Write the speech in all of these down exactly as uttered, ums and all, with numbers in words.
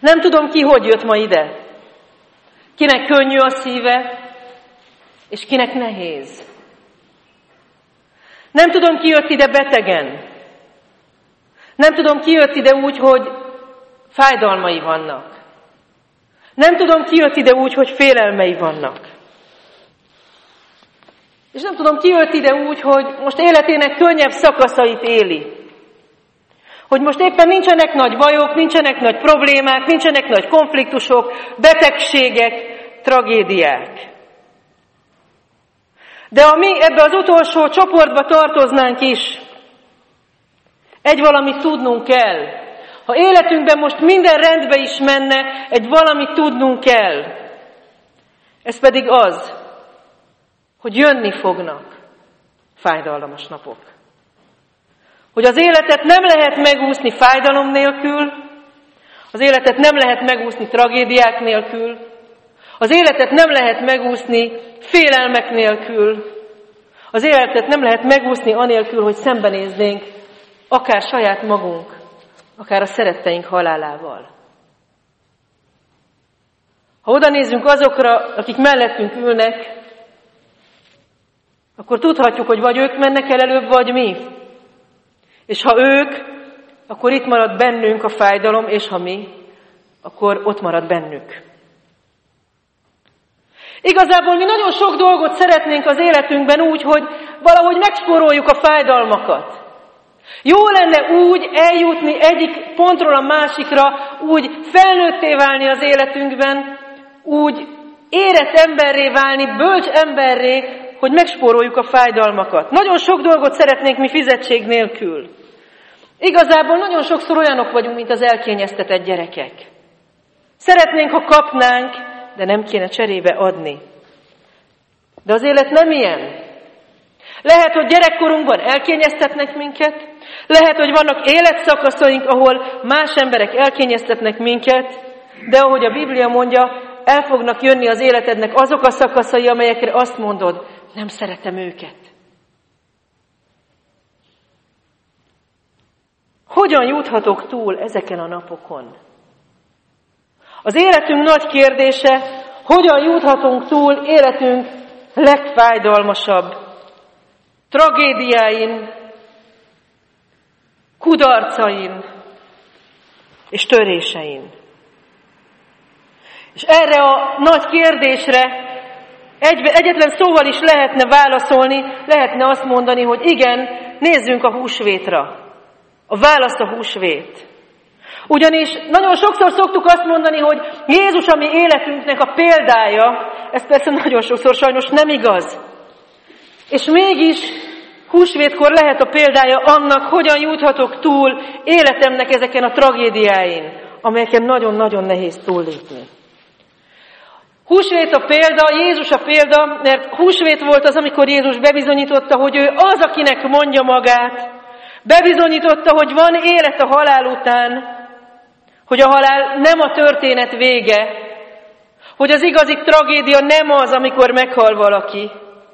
Nem tudom ki, hogy jött ma ide. Kinek könnyű a szíve, és kinek nehéz. Nem tudom, ki jött ide betegen. Nem tudom, ki jött ide úgy, hogy fájdalmai vannak. Nem tudom, ki jött ide úgy, hogy félelmei vannak. És nem tudom, ki jött ide úgy, hogy most életének könnyebb szakaszait éli. Hogy most éppen nincsenek nagy bajok, nincsenek nagy problémák, nincsenek nagy konfliktusok, betegségek, tragédiák. De ha mi ebbe az utolsó csoportba tartoznánk is, egy valamit tudnunk kell. Ha életünkben most minden rendbe is menne, egy valamit tudnunk kell. Ez pedig az, hogy jönni fognak fájdalmas napok. Hogy az életet nem lehet megúszni fájdalom nélkül, az életet nem lehet megúszni tragédiák nélkül, az életet nem lehet megúszni félelmek nélkül, az életet nem lehet megúszni anélkül, hogy szembenéznénk akár saját magunk, akár a szeretteink halálával. Ha oda nézzünk azokra, akik mellettünk ülnek, akkor tudhatjuk, hogy vagy ők mennek el előbb, vagy mi. És ha ők, akkor itt marad bennünk a fájdalom, és ha mi, akkor ott marad bennük. Igazából mi nagyon sok dolgot szeretnénk az életünkben úgy, hogy valahogy megspóroljuk a fájdalmakat. Jó lenne úgy eljutni egyik pontról a másikra, úgy felnőtté válni az életünkben, úgy érett emberré válni, bölcs emberré, hogy megspóroljuk a fájdalmakat. Nagyon sok dolgot szeretnénk mi fizetség nélkül. Igazából nagyon sokszor olyanok vagyunk, mint az elkényeztetett gyerekek. Szeretnénk, ha kapnánk, de nem kéne cserébe adni. De az élet nem ilyen. Lehet, hogy gyerekkorunkban elkényeztetnek minket, lehet, hogy vannak életszakaszaink, ahol más emberek elkényeztetnek minket, de ahogy a Biblia mondja, el fognak jönni az életednek azok a szakaszai, amelyekre azt mondod, nem szeretem őket. Hogyan juthatok túl ezeken a napokon? Az életünk nagy kérdése, hogyan juthatunk túl életünk legfájdalmasabb tragédiáin, kudarcain és törésein. És erre a nagy kérdésre egy, egyetlen szóval is lehetne válaszolni, lehetne azt mondani, hogy igen, nézzünk a húsvétra. A válasz a húsvét. Ugyanis nagyon sokszor szoktuk azt mondani, hogy Jézus a mi életünknek a példája, ez persze nagyon sokszor sajnos nem igaz. És mégis húsvétkor lehet a példája annak, hogyan juthatok túl életemnek ezeken a tragédiáin, amelyeken nagyon-nagyon nehéz túllépni. Húsvét a példa, Jézus a példa, mert húsvét volt az, amikor Jézus bebizonyította, hogy ő az, akinek mondja magát, bebizonyította, hogy van élet a halál után, hogy a halál nem a történet vége, hogy az igazi tragédia nem az, amikor meghal valaki.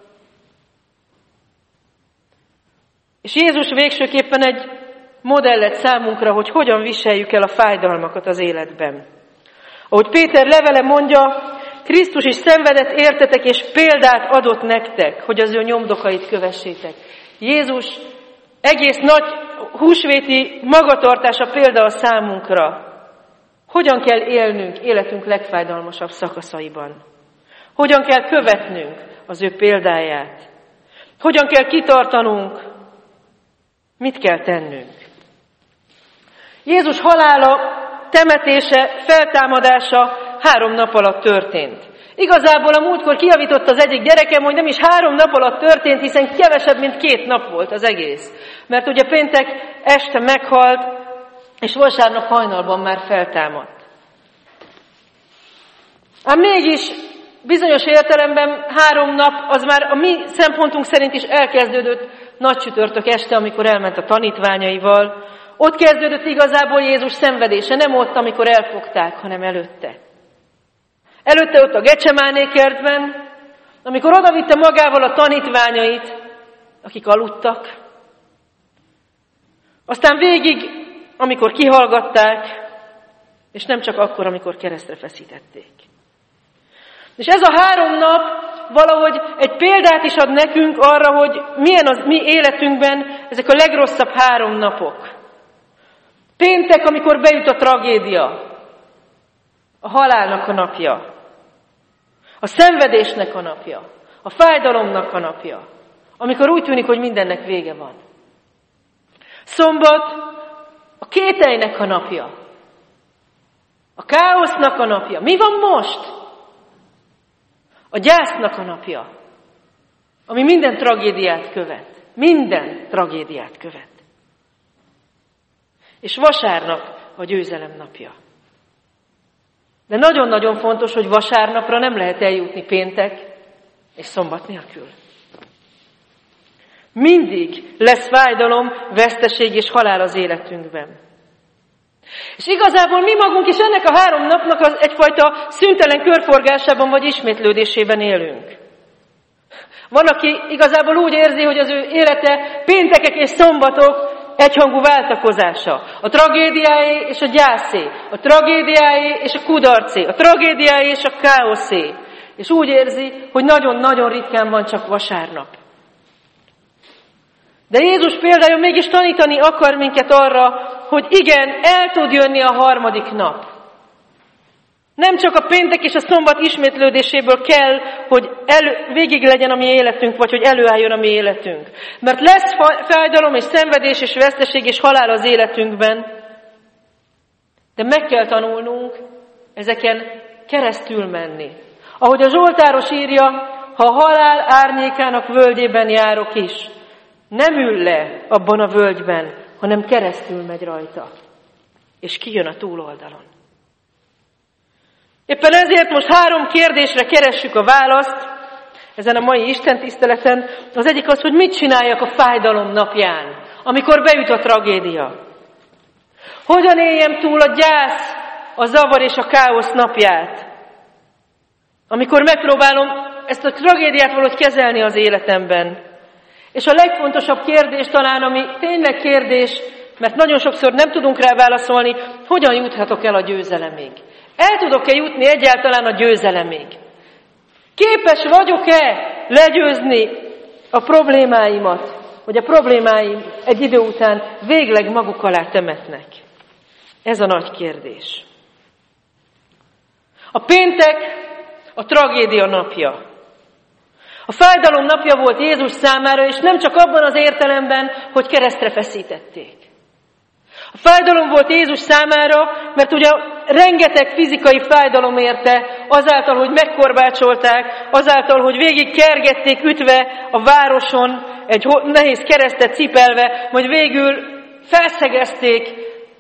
És Jézus végsőképpen egy modellet számunkra, hogy hogyan viseljük el a fájdalmakat az életben. Ahogy Péter levele mondja, Krisztus is szenvedett értetek, és példát adott nektek, hogy az ő nyomdokait kövessétek. Jézus egész nagy húsvéti magatartása példa a számunkra. Hogyan kell élnünk életünk legfájdalmasabb szakaszaiban? Hogyan kell követnünk az ő példáját? Hogyan kell kitartanunk? Mit kell tennünk? Jézus halála, temetése, feltámadása három nap alatt történt. Igazából a múltkor kijavított az egyik gyerekem, hogy nem is három nap alatt történt, hiszen kevesebb, mint két nap volt az egész. Mert ugye péntek este meghalt, és vasárnap hajnalban már feltámadt. Ám mégis bizonyos értelemben három nap, az már a mi szempontunk szerint is elkezdődött nagy csütörtök este, amikor elment a tanítványaival. Ott kezdődött igazából Jézus szenvedése, nem ott, amikor elfogták, hanem előtte. Előtte ott a Gecsemáné kertben, amikor odavitte magával a tanítványait, akik aludtak. Aztán végig, amikor kihallgatták, És nem csak akkor, amikor keresztre feszítették. És ez a három nap valahogy egy példát is ad nekünk arra, hogy milyen az mi életünkben ezek a legrosszabb három napok. Péntek, amikor beüt a tragédia, a halálnak a napja, a szenvedésnek a napja, a fájdalomnak a napja, amikor úgy tűnik, hogy mindennek vége van. Szombat, a kételynek a napja, a káosznak a napja. Mi van most? A gyásznak a napja, ami minden tragédiát követ. Minden tragédiát követ. És vasárnap a győzelem napja. De nagyon-nagyon fontos, hogy vasárnapra nem lehet eljutni péntek és szombat nélkül. Mindig lesz fájdalom, veszteség és halál az életünkben. És igazából mi magunk is ennek a három napnak az egyfajta szüntelen körforgásában vagy ismétlődésében élünk. Van, aki igazából úgy érzi, hogy az ő élete péntekek és szombatok egyhangú váltakozása. A tragédiáé és a gyászé, a tragédiáé és a kudarcé, a tragédiáé és a káoszé. És úgy érzi, hogy nagyon-nagyon ritkán van csak vasárnap. De Jézus példája mégis tanítani akar minket arra, hogy igen, el tud jönni a harmadik nap. Nem csak a péntek és a szombat ismétlődéséből kell, hogy elő, végig legyen a mi életünk, vagy hogy előálljon a mi életünk. Mert lesz fájdalom és szenvedés és veszteség és halál az életünkben, de meg kell tanulnunk ezeken keresztül menni. Ahogy a Zsoltáros írja, ha a halál árnyékának völgyében járok is, nem ül le abban a völgyben, hanem keresztül megy rajta, és kijön a túloldalon. Éppen ezért most három kérdésre keressük a választ ezen a mai istentiszteleten. Az egyik az, hogy mit csináljak a fájdalom napján, amikor beüt a tragédia. Hogyan éljem túl a gyász, a zavar és a káosz napját, amikor megpróbálom ezt a tragédiát valahogy kezelni az életemben. És a legfontosabb kérdés talán, ami tényleg kérdés, mert nagyon sokszor nem tudunk rá válaszolni, hogyan juthatok el a győzelemig? El tudok-e jutni egyáltalán a győzelemig? Képes vagyok-e legyőzni a problémáimat, hogy a problémáim egy idő után végleg maguk alá temetnek? Ez a nagy kérdés. A péntek a tragédia napja. A fájdalom napja volt Jézus számára, és nem csak abban az értelemben, hogy keresztre feszítették. A fájdalom volt Jézus számára, mert ugye rengeteg fizikai fájdalom érte, azáltal, hogy megkorbácsolták, azáltal, hogy végig kergették ütve a városon, egy nehéz keresztet cipelve, majd végül felszegezték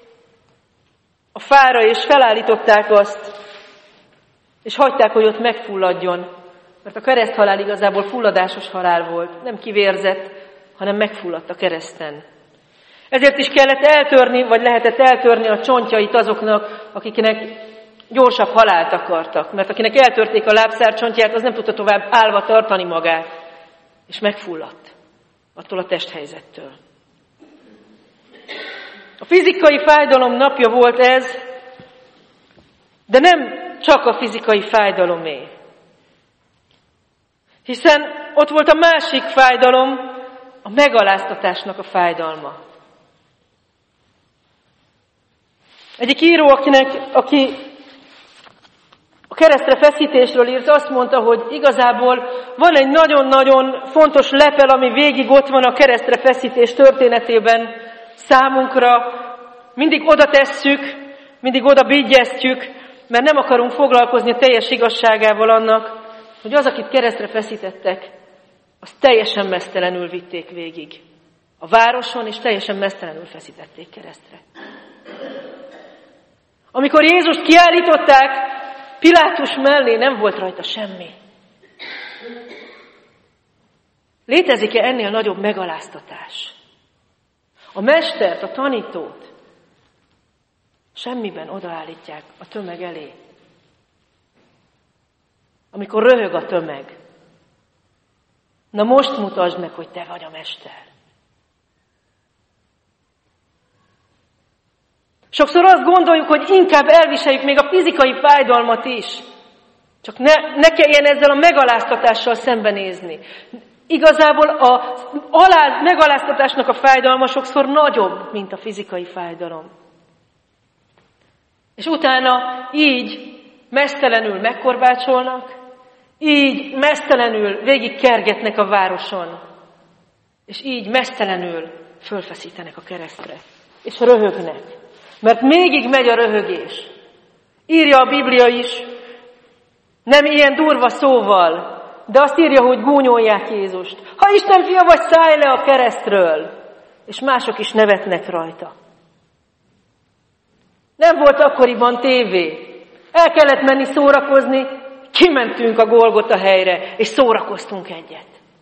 a fára, és felállították azt, és hagyták, hogy ott megfulladjon. Mert a kereszthalál igazából fulladásos halál volt, nem kivérzett, hanem megfulladt a kereszten. Ezért is kellett eltörni, vagy lehetett eltörni a csontjait azoknak, akiknek gyorsabb halált akartak. Mert akinek eltörték a lábszárcsontját, az nem tudta tovább állva tartani magát, és megfulladt attól a testhelyzettől. A fizikai fájdalom napja volt ez, de nem csak a fizikai fájdalomé. Hiszen ott volt a másik fájdalom, a megaláztatásnak a fájdalma. Egyik író, akinek, aki a keresztre feszítésről írt, azt mondta, hogy igazából van egy nagyon-nagyon fontos lepel, ami végig ott van a keresztre feszítés történetében számunkra. Mindig oda tesszük, mindig oda bígyeztjük, mert nem akarunk foglalkozni a teljes igazságával annak, hogy az, akit keresztre feszítettek, azt teljesen meztelenül vitték végig a városon, és teljesen meztelenül feszítették keresztre. Amikor Jézust kiállították, Pilátus mellé nem volt rajta semmi. Létezik-e ennél nagyobb megaláztatás? A mestert, a tanítót semmiben odaállítják a tömeg elé. Amikor röhög a tömeg. Na most mutasd meg, hogy te vagy a mester. Sokszor azt gondoljuk, hogy inkább elviseljük még a fizikai fájdalmat is. Csak ne, ne kelljen ezzel a megaláztatással szembenézni. Igazából a alá, megaláztatásnak a fájdalma sokszor nagyobb, mint a fizikai fájdalom. És utána így meztelenül megkorbácsolnak, így meztelenül végig kergetnek a városon, és így meztelenül fölfeszítenek a keresztre, és röhögnek, mert mégig megy a röhögés. Írja a Biblia is, nem ilyen durva szóval, de azt írja, hogy gúnyolják Jézust. Ha Isten fia vagy, szállj le a keresztről, és mások is nevetnek rajta. Nem volt akkoriban tévé. El kellett menni szórakozni, kimentünk a Golgota helyre, és szórakoztunk egyet.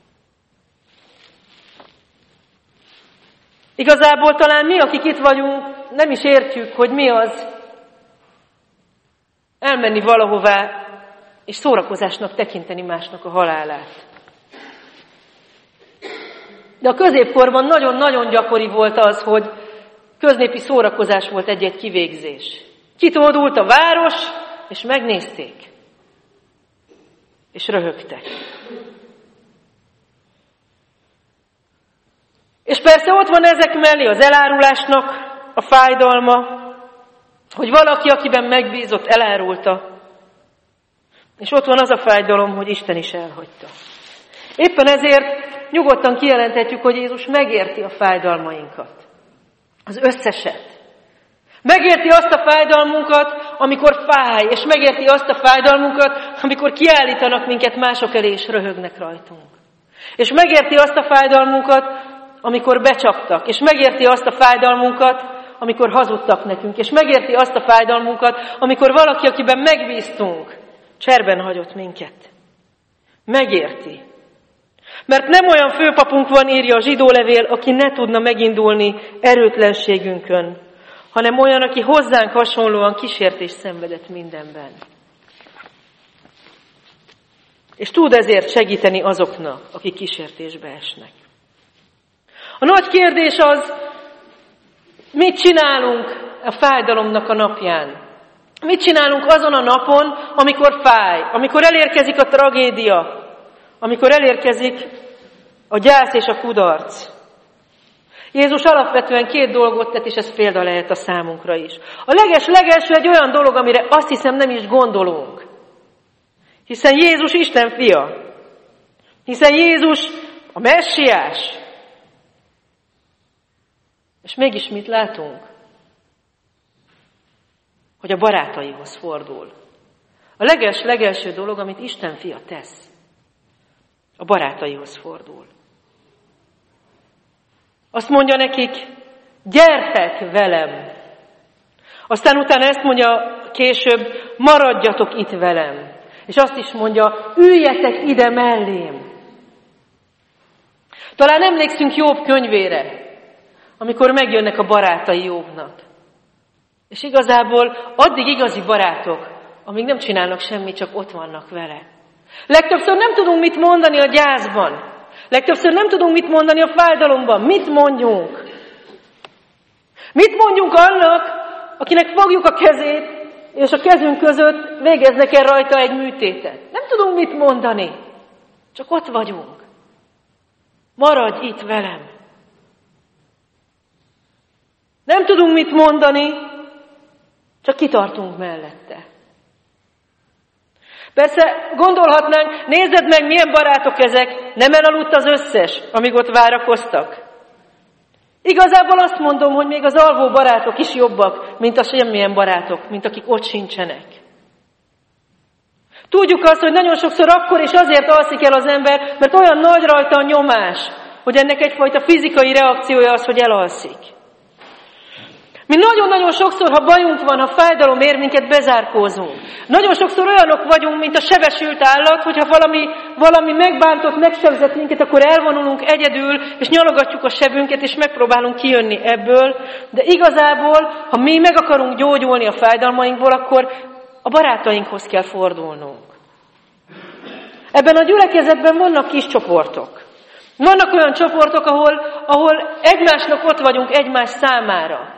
Igazából talán mi, akik itt vagyunk, nem is értjük, hogy mi az elmenni valahová, és szórakozásnak tekinteni másnak a halálát. De a középkorban nagyon-nagyon gyakori volt az, hogy köznépi szórakozás volt egy-egy kivégzés. Kitódult a város, és megnézték. És röhögtek. És persze ott van ezek mellé az elárulásnak a fájdalma, hogy valaki, akiben megbízott, elárulta. És ott van az a fájdalom, hogy Isten is elhagyta. Éppen ezért nyugodtan kijelenthetjük, hogy Jézus megérti a fájdalmainkat. Az összeset. Megérti azt a fájdalmunkat, amikor fáj, és megérti azt a fájdalmunkat, amikor kiállítanak minket mások elé, és röhögnek rajtunk. És megérti azt a fájdalmunkat, amikor becsaptak, és megérti azt a fájdalmunkat, amikor hazudtak nekünk, és megérti azt a fájdalmunkat, amikor valaki, akiben megbíztunk, cserben hagyott minket. Megérti. Mert nem olyan főpapunk van, írja a zsidó levél, aki ne tudna megindulni erőtlenségünkön, hanem olyan, aki hozzánk hasonlóan kísértést szenvedett mindenben. És tud ezért segíteni azoknak, akik kísértésbe esnek. A nagy kérdés az, mit csinálunk a fájdalomnak a napján? Mit csinálunk azon a napon, amikor fáj, amikor elérkezik a tragédia, amikor elérkezik a gyász és a kudarc? Jézus alapvetően két dolgot tett, és ez példa lehet a számunkra is. A leges-legelső egy olyan dolog, amire azt hiszem nem is gondolunk. Hiszen Jézus Isten fia. Hiszen Jézus a messiás. És mégis mit látunk? Hogy a barátaihoz fordul. A leges-legelső dolog, amit Isten fia tesz, a barátaihoz fordul. Azt mondja nekik, gyertek velem. Aztán utána ezt mondja később, maradjatok itt velem. És azt is mondja, üljetek ide mellém. Talán emlékszünk Jobb könyvére, amikor megjönnek a barátai Jobbnak. És igazából addig igazi barátok, amíg nem csinálnak semmit, csak ott vannak vele. Legtöbbször nem tudunk mit mondani a gyászban. Legtöbbször nem tudunk mit mondani a fájdalomban. Mit mondjunk? Mit mondjunk annak, akinek fogjuk a kezét, és a kezünk között végeznek el rajta egy műtétet? Nem tudunk mit mondani. Csak ott vagyunk. Maradj itt velem. Nem tudunk mit mondani, csak kitartunk mellette. Persze gondolhatnánk, nézzed meg, milyen barátok ezek, nem elaludt az összes, amíg ott várakoztak. Igazából azt mondom, hogy még az alvó barátok is jobbak, mint a semmilyen barátok, mint akik ott sincsenek. Tudjuk azt, hogy nagyon sokszor akkor is azért alszik el az ember, mert olyan nagy rajta a nyomás, hogy ennek egyfajta fizikai reakciója az, hogy elalszik. Mi nagyon-nagyon sokszor, ha bajunk van, ha fájdalom ér minket, bezárkózunk. Nagyon sokszor olyanok vagyunk, mint a sebesült állat, hogyha valami, valami megbántott, megsebzett minket, akkor elvonulunk egyedül, és nyalogatjuk a sebünket, és megpróbálunk kijönni ebből. De igazából, ha mi meg akarunk gyógyulni a fájdalmainkból, akkor a barátainkhoz kell fordulnunk. Ebben a gyülekezetben vannak kis csoportok. Vannak olyan csoportok, ahol, ahol egymásnak ott vagyunk egymás számára.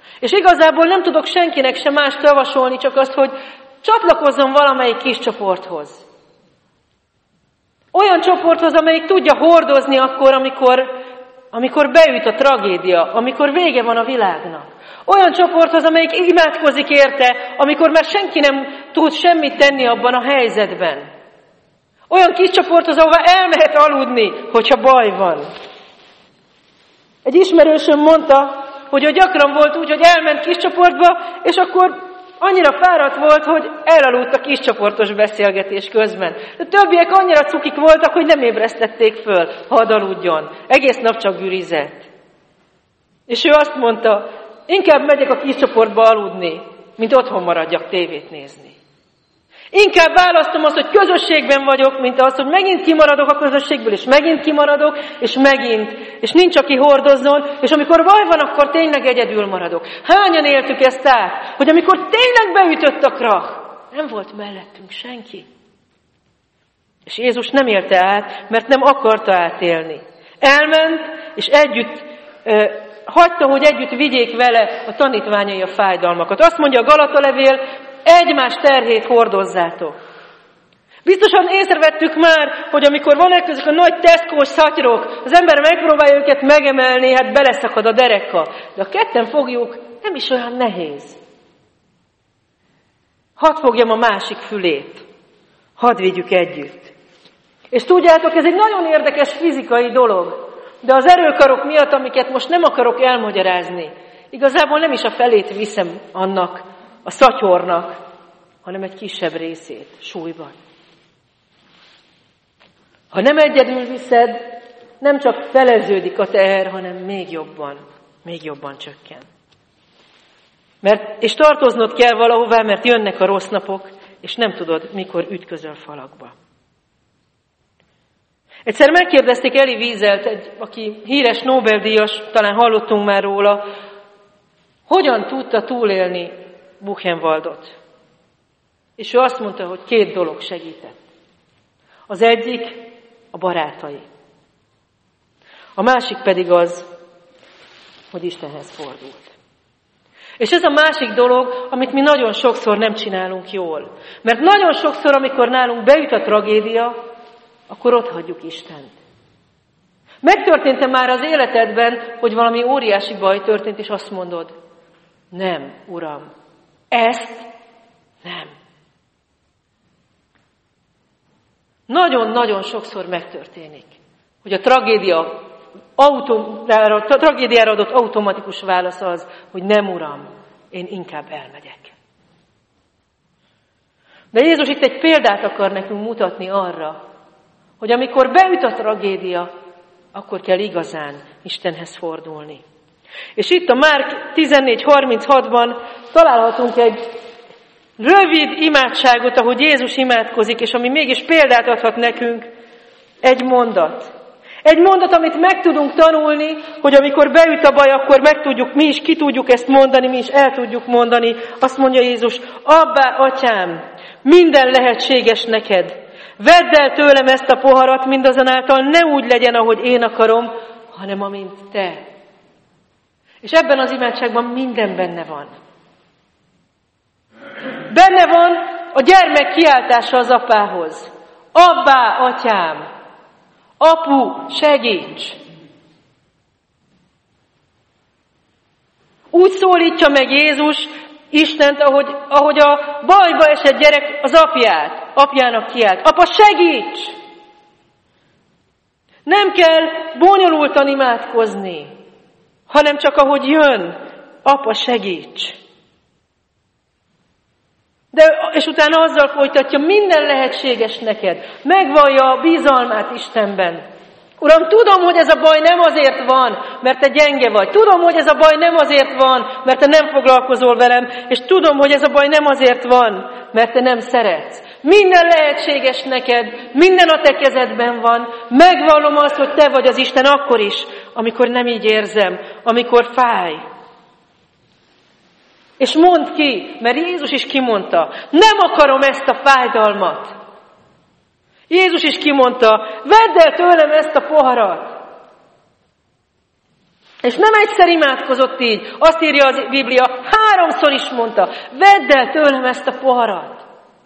És igazából nem tudok senkinek sem mást javasolni, csak azt, hogy csatlakozzon valamelyik kis csoporthoz. Olyan csoporthoz, amelyik tudja hordozni akkor, amikor, amikor beüt a tragédia, amikor vége van a világnak. Olyan csoporthoz, amelyik imádkozik érte, amikor már senki nem tud semmit tenni abban a helyzetben. Olyan kis csoporthoz, ahova elmehet aludni, hogyha baj van. Egy ismerősöm mondta, hogy ő gyakran volt úgy, hogy elment kis csoportba, és akkor annyira fáradt volt, hogy elaludt a kis csoportos beszélgetés közben. De többiek annyira cukik voltak, hogy nem ébresztették föl, hadd aludjon. Egész nap csak gürizett. És ő azt mondta, inkább megyek a kis csoportba aludni, mint otthon maradjak tévét nézni. Inkább választom azt, hogy közösségben vagyok, mint az, hogy megint kimaradok a közösségből, és megint kimaradok, és megint, és nincs, aki hordozzon, és amikor baj van, akkor tényleg egyedül maradok. Hányan éltük ezt át, hogy amikor tényleg beütött a krach, nem volt mellettünk senki. És Jézus nem élte át, mert nem akarta átélni. Elment, és együtt ö, hagyta, hogy együtt vigyék vele a tanítványai a fájdalmakat. Azt mondja a Galata levél, egymás terhét hordozzátok. Biztosan észrevettük már, hogy amikor vannak ezek a nagy Tesco-s szatyrok, az ember megpróbálja őket megemelni, hát beleszakad a dereka. De a ketten fogjuk, nem is olyan nehéz. Hadd fogjam a másik fülét. Hadd vigyük együtt. És tudjátok, ez egy nagyon érdekes fizikai dolog. De az erőkarok miatt, amiket most nem akarok elmagyarázni, igazából nem is a felét viszem annak, a szatyornak, hanem egy kisebb részét, súlyban. Ha nem egyedül viszed, nem csak feleződik a teher, hanem még jobban, még jobban csökken. Mert, és tartoznod kell valahová, mert jönnek a rossz napok, és nem tudod, mikor ütközöl falakba. Egyszer megkérdezték Elie Wieselt, egy, aki híres Nobel-díjas, talán hallottunk már róla, hogyan tudta túlélni Buchenwaldot. És ő azt mondta, hogy két dolog segített. Az egyik a barátai. A másik pedig az, hogy Istenhez fordult. És ez a másik dolog, amit mi nagyon sokszor nem csinálunk jól. Mert nagyon sokszor, amikor nálunk beüt a tragédia, akkor ott hagyjuk Istent. Megtörtént-e már az életedben, hogy valami óriási baj történt, és azt mondod, nem, Uram, ezt nem. Nagyon-nagyon sokszor megtörténik, hogy a tragédia autom, a tragédiára adott automatikus válasz az, hogy nem, Uram, én inkább elmegyek. De Jézus itt egy példát akar nekünk mutatni arra, hogy amikor beüt a tragédia, akkor kell igazán Istenhez fordulni. És itt a Márk tizennégy harminchatban találhatunk egy rövid imádságot, ahogy Jézus imádkozik, és ami mégis példát adhat nekünk, egy mondat. Egy mondat, amit meg tudunk tanulni, hogy amikor beüt a baj, akkor meg tudjuk, mi is ki tudjuk ezt mondani, mi is el tudjuk mondani. Azt mondja Jézus, Abbá, Atyám, minden lehetséges neked. Vedd el tőlem ezt a poharat, mindazonáltal ne úgy legyen, ahogy én akarom, hanem amint te. És ebben az imádságban minden benne van. Benne van a gyermek kiáltása az apához. Abbá, Atyám! Apu, segíts! Úgy szólítja meg Jézus Istent, ahogy, ahogy a bajba esett gyerek az apját, apjának kiált. Apa, segíts! Nem kell bonyolultan imádkozni, hanem csak ahogy jön, apa, segíts! De, és utána azzal folytatja, minden lehetséges neked. Megvallja a bizalmát Istenben. Uram, tudom, hogy ez a baj nem azért van, mert te gyenge vagy. Tudom, hogy ez a baj nem azért van, mert te nem foglalkozol velem, és tudom, hogy ez a baj nem azért van, mert te nem szeretsz. Minden lehetséges neked, minden a te kezedben van. Megvallom azt, hogy te vagy az Isten akkor is, amikor nem így érzem, amikor fáj. És mondd ki, mert Jézus is kimondta, nem akarom ezt a fájdalmat. Jézus is kimondta, vedd el tőlem ezt a poharat. És nem egyszer imádkozott így, azt írja a Biblia, háromszor is mondta, vedd el tőlem ezt a poharat.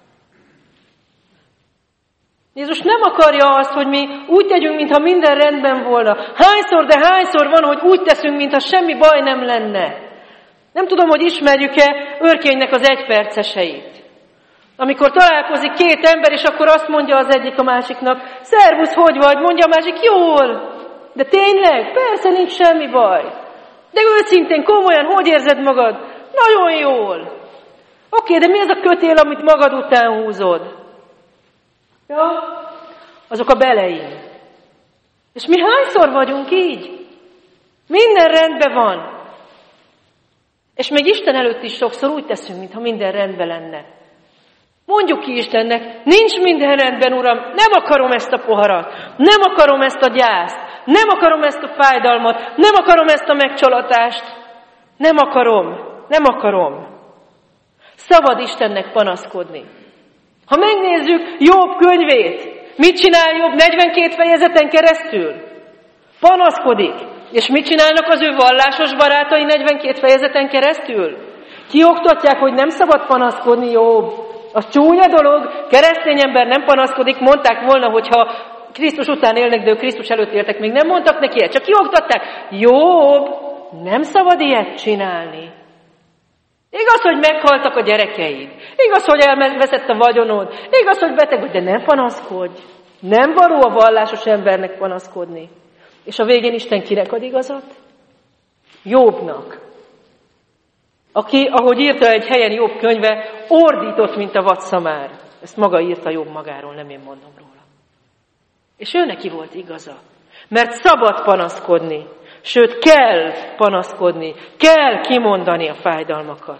Jézus nem akarja azt, hogy mi úgy tegyünk, mintha minden rendben volna. Hányszor, de hányszor van, hogy úgy teszünk, mintha semmi baj nem lenne. Nem tudom, hogy ismerjük-e Örkénynek az egyperceseit. Amikor találkozik két ember, és akkor azt mondja az egyik a másiknak, szervusz, hogy vagy? Mondja a másik, jól. De tényleg? Persze, nincs semmi baj. De őszintén, komolyan, hogy érzed magad? Nagyon jól. Oké, de mi ez a kötél, amit magad után húzod? Ja, azok a beleim. És mi hányszor vagyunk így? Minden rendben van. És még Isten előtt is sokszor úgy teszünk, mintha minden rendben lenne. Mondjuk ki Istennek, nincs minden rendben, Uram, nem akarom ezt a poharat, nem akarom ezt a gyászt, nem akarom ezt a fájdalmat, nem akarom ezt a megcsalatást, nem akarom, nem akarom. Szabad Istennek panaszkodni. Ha megnézzük Jobb könyvét, mit csinál Jobb negyvenkét fejezeten keresztül? Panaszkodik. És mit csinálnak az ő vallásos barátai negyvenkét fejezeten keresztül? Kioktatják, hogy nem szabad panaszkodni, Jobb. Az csúnya dolog, keresztény ember nem panaszkodik, mondták volna, hogyha Krisztus után élnek, de ők Krisztus előtt éltek, még nem mondtak neki ilyet, csak kioktatták. Jobb, nem szabad ilyet csinálni. Igaz, hogy meghaltak a gyerekeid. Igaz, hogy elveszett a vagyonod. Igaz, hogy beteg vagy, de nem panaszkodj. Nem való a vallásos embernek panaszkodni. És a végén Isten kinek ad igazat? Jobbnak. Aki, ahogy írta egy helyen Jobb könyve, ordított, mint a vadszamár. Ezt maga írta Jobb magáról, nem én mondom róla. És ő neki volt igaza. Mert szabad panaszkodni. Sőt, kell panaszkodni. Kell kimondani a fájdalmakat.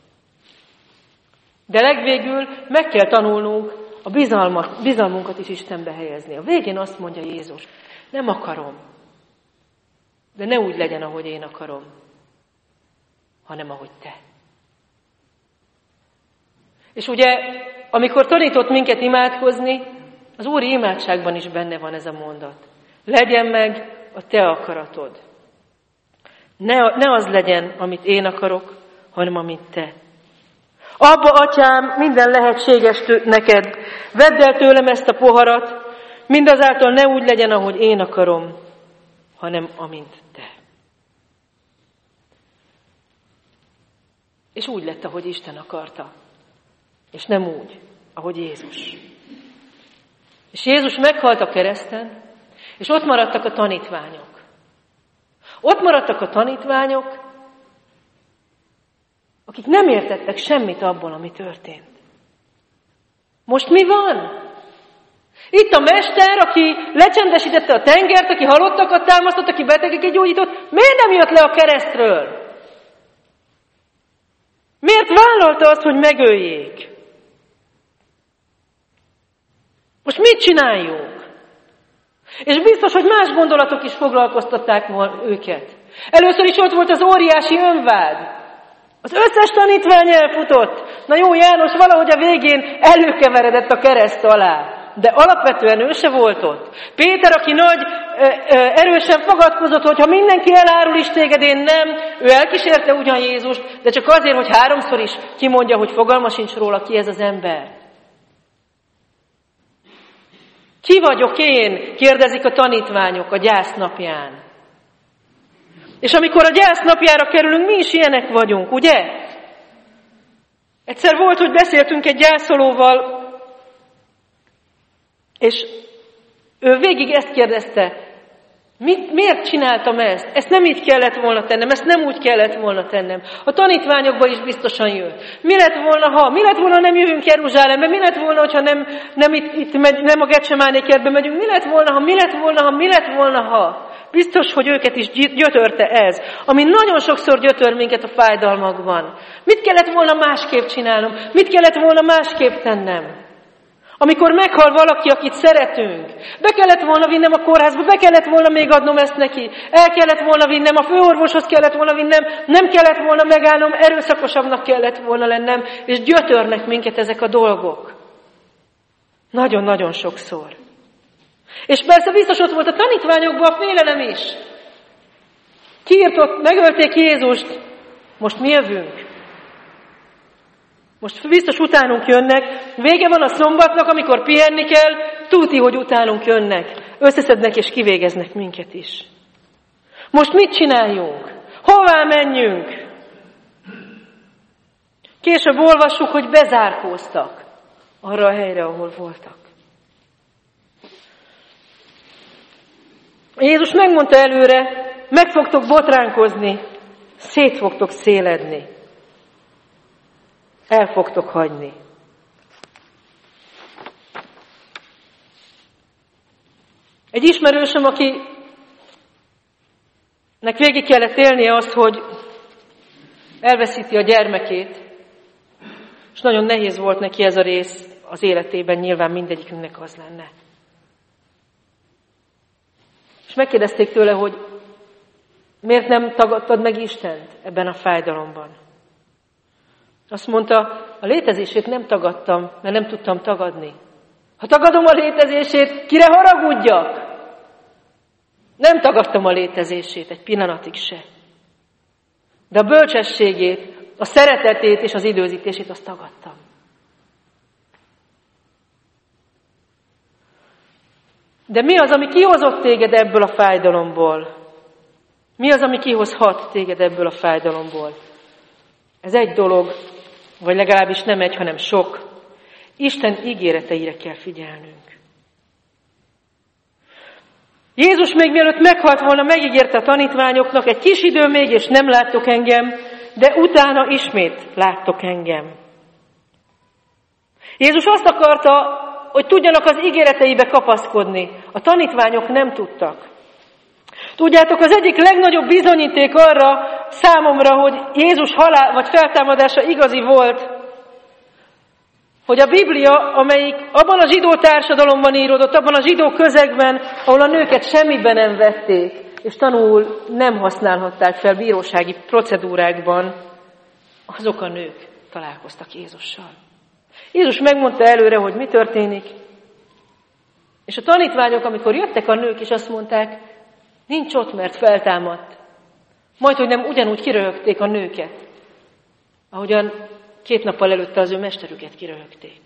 De legvégül meg kell tanulnunk a bizalmat, bizalmunkat is Istenbe helyezni. A végén azt mondja Jézus, nem akarom, de ne úgy legyen, ahogy én akarom, hanem ahogy te. És ugye, amikor tanított minket imádkozni, az Úri imádságban is benne van ez a mondat. Legyen meg a te akaratod. Ne, ne az legyen, amit én akarok, hanem amit te. Abba, Atyám, minden lehetséges tő, neked. Vedd el tőlem ezt a poharat, mindazáltal ne úgy legyen, ahogy én akarom, hanem amint te. És úgy lett, ahogy Isten akarta. És nem úgy, ahogy Jézus. És Jézus meghalt a kereszten, és ott maradtak a tanítványok. Ott maradtak a tanítványok, akik nem értettek semmit abból, ami történt. Most mi van? Itt a mester, aki lecsendesítette a tengert, aki halottakat támasztott, aki betegeket gyógyított, miért nem jött le a keresztről? Miért vállalta azt, hogy megöljék? Most mit csináljunk? És biztos, hogy más gondolatok is foglalkoztatták őket. Először is ott volt az óriási önvád. Az összes tanítvány elfutott. Na jó, János valahogy a végén előkeveredett a kereszt alá. De alapvetően ő se volt ott. Péter, aki nagy, erősen fogadkozott, hogy ha mindenki elárul is téged, én nem, ő elkísérte ugyan Jézust, de csak azért, hogy háromszor is kimondja, hogy fogalma sincs róla, ki ez az ember. Ki vagyok én? Kérdezik a tanítványok a gyásznapján. És amikor a gyásznapjára kerülünk, mi is ilyenek vagyunk, ugye? Egyszer volt, hogy beszéltünk egy gyászolóval, és ő végig ezt kérdezte, mit, miért csináltam ezt? Ezt nem így kellett volna tennem, ezt nem úgy kellett volna tennem. A tanítványokba is biztosan jött. Mi lett volna, ha? Mi lett volna, ha nem jövünk Jeruzsálembe? Mi lett volna, ha nem, nem, itt, itt megy, nem a Getsemáné kertbe megyünk? Mi lett volna, ha? Mi lett volna, ha? Mi lett volna, ha? Biztos, hogy őket is gyötörte ez, ami nagyon sokszor gyötör minket a fájdalmakban. Mit kellett volna másképp csinálnom? Mit kellett volna másképp tennem? Amikor meghal valaki, akit szeretünk, be kellett volna vinnem a kórházba, be kellett volna még adnom ezt neki, el kellett volna vinnem, a főorvoshoz kellett volna vinnem, nem kellett volna megállnom, erőszakosabbnak kellett volna lennem, és gyötörnek minket ezek a dolgok. Nagyon-nagyon sokszor. És persze biztos ott volt a tanítványokban a félelem is. Kiirtott, megölték Jézust, most mi jövünk. Most biztos utánunk jönnek, vége van a szombatnak, amikor pihenni kell, tuti, hogy utánunk jönnek, összeszednek és kivégeznek minket is. Most mit csináljunk? Hová menjünk? Később olvassuk, hogy bezárkóztak arra a helyre, ahol voltak. Jézus megmondta előre, meg fogtok botránkozni, szét fogtok széledni, el fogtok hagyni. Egy ismerősöm, akinek végig kellett élnie azt, hogy elveszíti a gyermekét, és nagyon nehéz volt neki ez a rész az életében, nyilván mindegyikünknek az lenne. És megkérdezték tőle, hogy miért nem tagadtad meg Istent ebben a fájdalomban? Azt mondta, a létezését nem tagadtam, mert nem tudtam tagadni. Ha tagadom a létezését, kire haragudjak? Nem tagadtam a létezését egy pillanatig se. De a bölcsességét, a szeretetét és az időzítését azt tagadtam. De mi az, ami kihozott téged ebből a fájdalomból? Mi az, ami kihozhat téged ebből a fájdalomból? Ez egy dolog, vagy legalábbis nem egy, hanem sok. Isten ígéreteire kell figyelnünk. Jézus még mielőtt meghalt volna, megígérte a tanítványoknak, egy kis idő még, és nem láttok engem, de utána ismét láttok engem. Jézus azt akarta, hogy tudjanak az ígéreteibe kapaszkodni. A tanítványok nem tudtak. Tudjátok, az egyik legnagyobb bizonyíték arra számomra, hogy Jézus halál vagy feltámadása igazi volt, hogy a Biblia, amelyik abban a zsidó társadalomban íródott, abban a zsidó közegben, ahol a nőket semmiben nem vették, és tanul nem használhatták fel bírósági procedúrákban, azok a nők találkoztak Jézussal. Jézus megmondta előre, hogy mi történik, és a tanítványok, amikor jöttek a nők, és azt mondták, nincs ott, mert feltámadt. Majd, hogy nem ugyanúgy kiröhögték a nőket, ahogyan két nappal előtte az ő mesterüket kiröhögték.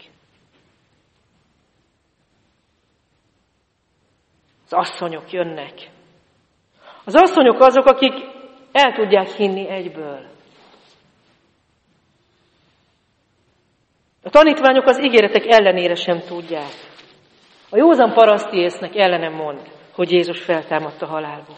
Az asszonyok jönnek. Az asszonyok azok, akik el tudják hinni egyből. A tanítványok az ígéretek ellenére sem tudják. A józan paraszti észnek ellenem mond, hogy Jézus feltámadt a halálból.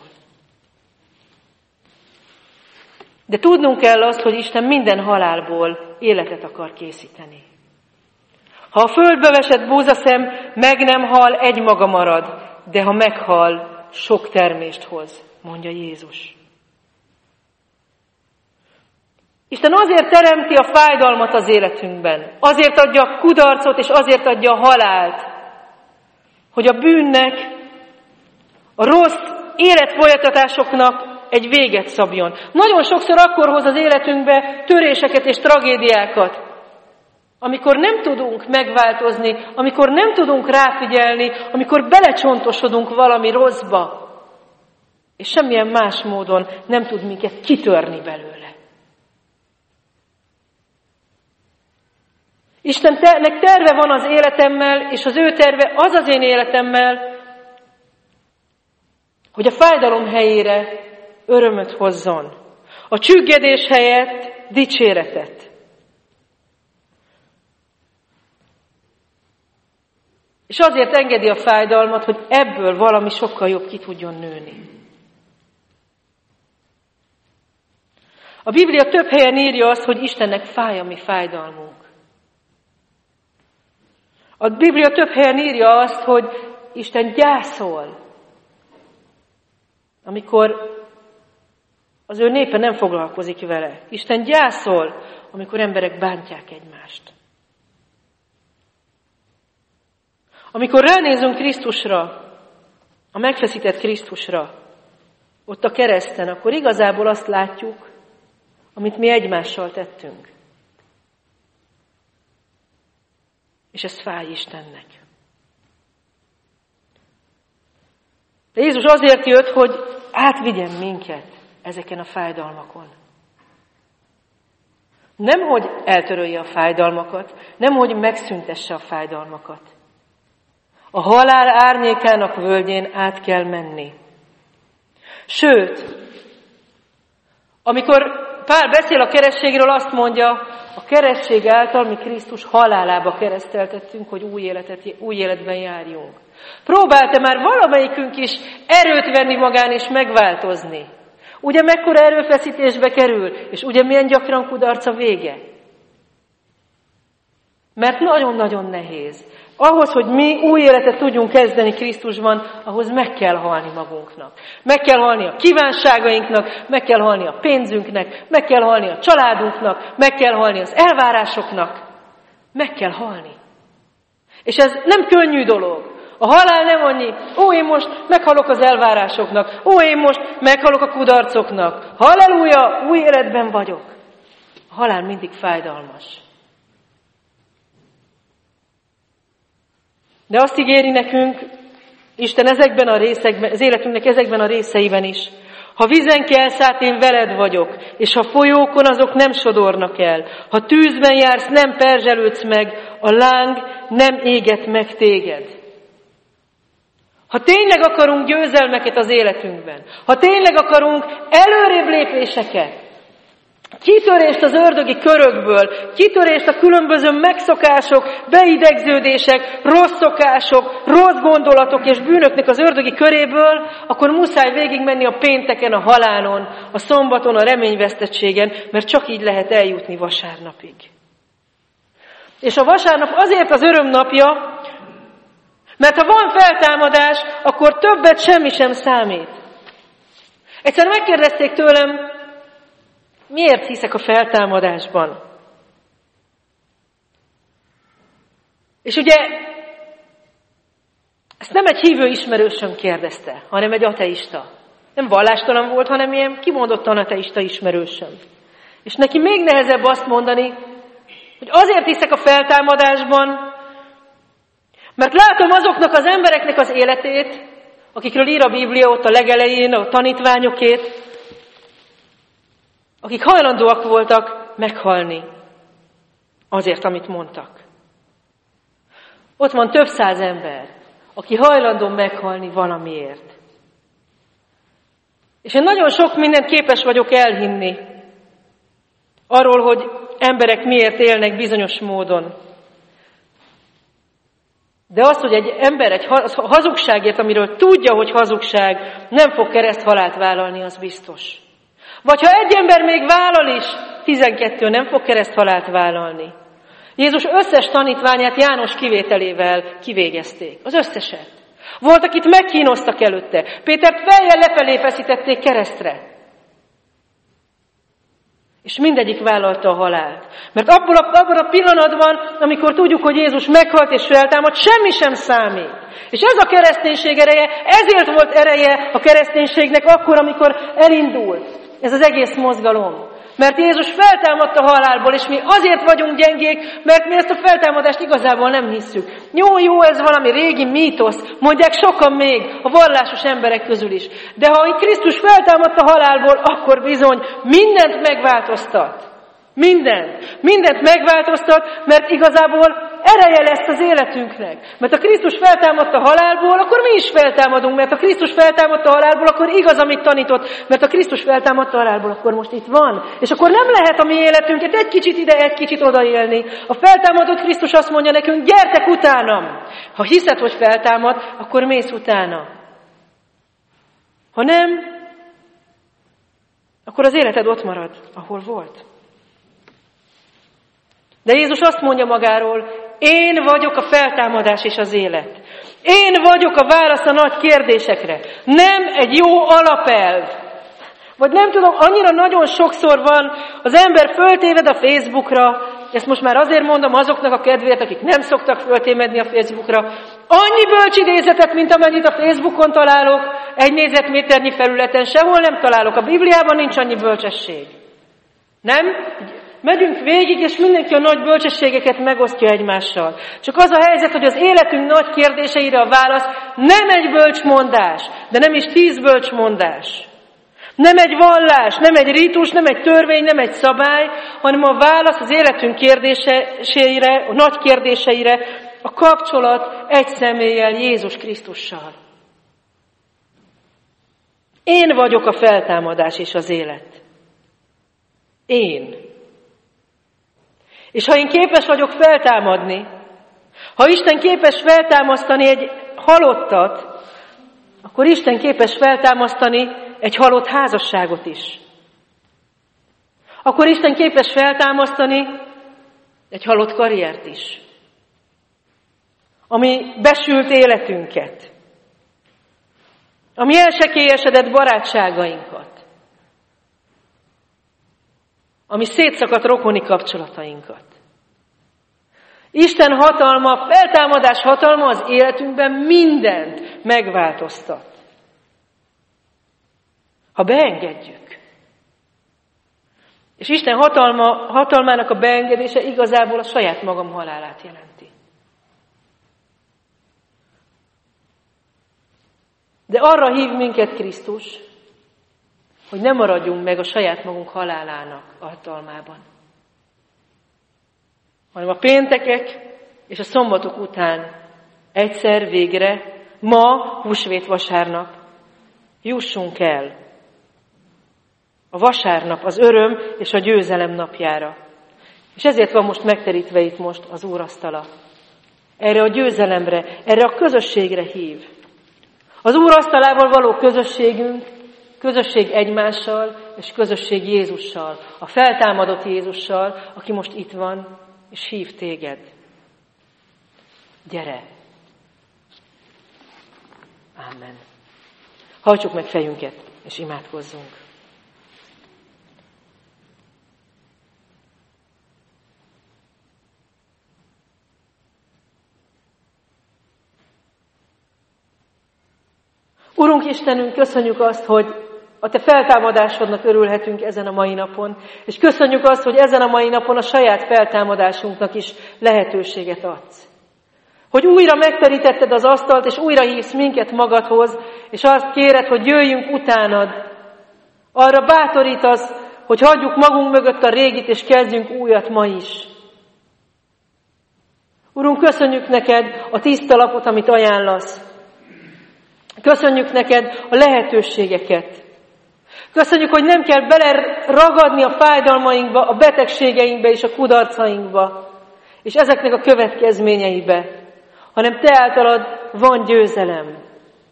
De tudnunk kell azt, hogy Isten minden halálból életet akar készíteni. Ha a földbe vesett búzaszem meg nem hal, egymaga marad, de ha meghal, sok termést hoz, mondja Jézus. Isten azért teremti a fájdalmat az életünkben, azért adja a kudarcot, és azért adja a halált, hogy a bűnnek, a rossz életfolytatásoknak egy véget szabjon. Nagyon sokszor akkor hoz az életünkbe töréseket és tragédiákat, amikor nem tudunk megváltozni, amikor nem tudunk ráfigyelni, amikor belecsontosodunk valami rosszba, és semmilyen más módon nem tud minket kitörni belőle. Istennek terve van az életemmel, és az ő terve az az én életemmel, hogy a fájdalom helyére örömöt hozzon. A csüggedés helyett dicséretet. És azért engedi a fájdalmat, hogy ebből valami sokkal jobb ki tudjon nőni. A Biblia több helyen írja azt, hogy Istennek fáj a mi fájdalmunk. A Biblia több helyen írja azt, hogy Isten gyászol, amikor az ő népe nem foglalkozik vele. Isten gyászol, amikor emberek bántják egymást. Amikor ránézünk Krisztusra, a megfeszített Krisztusra, ott a kereszten, akkor igazából azt látjuk, amit mi egymással tettünk. És ez fáj Istennek. De Jézus azért jött, hogy átvigyen minket. ezeken a fájdalmakon. Nem, hogy eltörölje a fájdalmakat, nem, hogy megszüntesse a fájdalmakat. A halál árnyékának völgyén át kell menni. Sőt, amikor Pál beszél a keresztségről, azt mondja, a keresztség által mi Krisztus halálába kereszteltettünk, hogy új, életet, új életben járjunk. Próbálta már valamelyikünk is erőt venni magán és megváltozni. Ugye mekkora erőfeszítésbe kerül, és ugye milyen gyakran kudarc a vége? Mert nagyon-nagyon nehéz. Ahhoz, hogy mi új életet tudjunk kezdeni Krisztusban, ahhoz meg kell halni magunknak. Meg kell halni a kívánságainknak, meg kell halni a pénzünknek, meg kell halni a családunknak, meg kell halni az elvárásoknak. Meg kell halni. És ez nem könnyű dolog. A halál nem annyi, ó, én most meghalok az elvárásoknak, ó, én most meghalok a kudarcoknak. Halleluja, új életben vagyok. A halál mindig fájdalmas. De azt ígéri nekünk Isten ezekben a részekben, az életünknek ezekben a részeiben is. Ha vízen kelsz át, én veled vagyok, és ha folyókon, azok nem sodornak el. Ha tűzben jársz, nem perzselődsz meg, a láng nem éget meg téged. Ha tényleg akarunk győzelmeket az életünkben, ha tényleg akarunk előrébb lépéseket, kitörést az ördögi körökből, kitörést a különböző megszokások, beidegződések, rossz szokások, rossz gondolatok és bűnöknek az ördögi köréből, akkor muszáj végigmenni a pénteken, a halálon, a szombaton, a reményvesztettségen, mert csak így lehet eljutni vasárnapig. És a vasárnap azért az örömnapja, mert ha van feltámadás, akkor többet semmi sem számít. Egyszer megkérdezték tőlem, miért hiszek a feltámadásban? És ugye, ezt nem egy hívő ismerősöm kérdezte, hanem egy ateista. Nem vallástalan volt, hanem ilyen kimondottan ateista ismerősöm. És neki még nehezebb azt mondani, hogy azért hiszek a feltámadásban, mert látom azoknak az embereknek az életét, akikről ír a Biblia ott a legelején, a tanítványokét, akik hajlandóak voltak meghalni azért, amit mondtak. Ott van több száz ember, aki hajlandó meghalni valamiért. És én nagyon sok mindent képes vagyok elhinni arról, hogy emberek miért élnek bizonyos módon. De az, hogy egy ember egy hazugságért, amiről tudja, hogy hazugság, nem fog kereszthalált vállalni, az biztos. Vagy ha egy ember még vállal is, tizenkettő nem fog kereszthalált vállalni. Jézus összes tanítványát János kivételével kivégezték. Az összeset. Volt, akit megkínoztak előtte. Pétert fejjel lefelé feszítették keresztre. És mindegyik vállalta a halált. Mert abban a, abban a pillanatban, amikor tudjuk, hogy Jézus meghalt és feltámad, semmi sem számít. És ez a kereszténység ereje, ezért volt ereje a kereszténységnek akkor, amikor elindult ez az egész mozgalom. Mert Jézus feltámadt a halálból, és mi azért vagyunk gyengék, mert mi ezt a feltámadást igazából nem hisszük. Jó, jó, ez valami régi mítosz, mondják sokan még, a vallásos emberek közül is. De ha itt Krisztus feltámadt a halálból, akkor bizony mindent megváltoztat. Mindent. Mindent megváltoztat, mert igazából ereje lesz az életünknek. Mert ha Krisztus feltámadt a halálból, akkor mi is feltámadunk. Mert ha Krisztus feltámadt a halálból, akkor igaz, amit tanított. Mert ha Krisztus feltámadt a halálból, akkor most itt van. És akkor nem lehet a mi életünket egy kicsit ide, egy kicsit oda élni. A feltámadott Krisztus azt mondja nekünk, gyertek utánam. Ha hiszed, hogy feltámad, akkor mész utána. Ha nem, akkor az életed ott marad, ahol volt. De Jézus azt mondja magáról, én vagyok a feltámadás és az élet. Én vagyok a válasz a nagy kérdésekre. Nem egy jó alapelv. Vagy nem tudom, annyira nagyon sokszor van, az ember föltéved a Facebookra, ezt most már azért mondom azoknak a kedvéért, akik nem szoktak föltévedni a Facebookra, annyi bölcsidézetet, mint amennyit a Facebookon találok, egy négyzetméternyi felületen sehol nem találok. A Bibliában nincs annyi bölcsesség. Nem? Megyünk végig, és mindenki a nagy bölcsességeket megosztja egymással. Csak az a helyzet, hogy az életünk nagy kérdéseire a válasz nem egy bölcsmondás, de nem is tíz bölcsmondás. Nem egy vallás, nem egy rítus, nem egy törvény, nem egy szabály, hanem a válasz az életünk kérdéseire, a nagy kérdéseire, a kapcsolat egy személlyel, Jézus Krisztussal. Én vagyok a feltámadás és az élet. Én. És ha én képes vagyok feltámadni, ha Isten képes feltámasztani egy halottat, akkor Isten képes feltámasztani egy halott házasságot is. Akkor Isten képes feltámasztani egy halott karriert is. Ami besült életünket. Ami elsekélyesedett barátságainkat. Ami szétszakadt rokoni kapcsolatainkat. Isten hatalma, feltámadás hatalma az életünkben mindent megváltoztat. Ha beengedjük. És Isten hatalma, hatalmának a beengedése igazából a saját magam halálát jelenti. De arra hív minket Krisztus, hogy ne maradjunk meg a saját magunk halálának a hatalmában. Hanem a péntekek és a szombatok után egyszer végre, ma, húsvét vasárnap, jussunk el a vasárnap, az öröm és a győzelem napjára. És ezért van most megterítve itt most az úrasztala. Erre a győzelemre, erre a közösségre hív. Az úrasztalával való közösségünk, közösség egymással, és közösség Jézussal, a feltámadott Jézussal, aki most itt van, és hív téged. Gyere! Ámen. Hajtsuk meg fejünket, és imádkozzunk. Urunk Istenünk, köszönjük azt, hogy a Te feltámadásodnak örülhetünk ezen a mai napon, és köszönjük azt, hogy ezen a mai napon a saját feltámadásunknak is lehetőséget adsz. Hogy újra megterítetted az asztalt, és újra hívsz minket magadhoz, és azt kéred, hogy jöjjünk utánad. Arra bátorítasz, hogy hagyjuk magunk mögött a régit, és kezdjünk újat ma is. Urunk, köszönjük neked a tiszta lapot, amit ajánlasz. Köszönjük neked a lehetőségeket. Köszönjük, hogy nem kell beleragadni a fájdalmainkba, a betegségeinkbe és a kudarcainkba, és ezeknek a következményeibe, hanem Te általad van győzelem.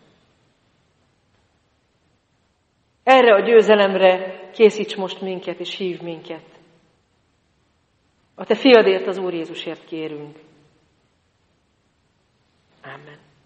Erre a győzelemre készíts most minket, és hív minket. A Te fiadért, az Úr Jézusért kérünk. Amen.